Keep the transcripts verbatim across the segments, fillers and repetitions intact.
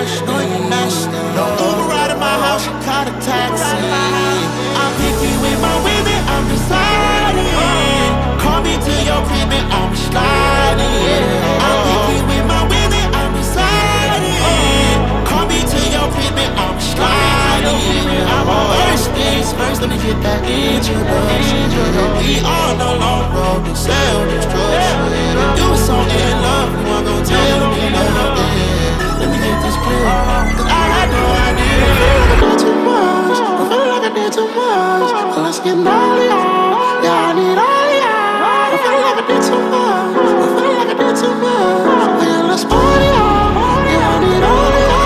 nasty. No, you nasty. No Uber ride at my house, you caught a taxi. I'm picky with my women, I'm deciding. Call me to your crib and I'm sliding. I'm picky with my women, I'm deciding. Call me to your crib and I'm sliding. I'm on first things first, let me get that introduction. We on the long road to self-destruction. You was so in love, you weren't gon' tell me nothing. Let me get this clear, cause I had no idea. I feel like I did too much, I feel like I did too much. So let's get naughty, yeah, I need all of y'all. I feel like I did too much, I feel like I did too much. Yeah, let's party, yeah, I need all of y'all.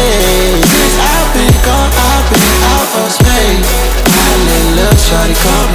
Shawty, come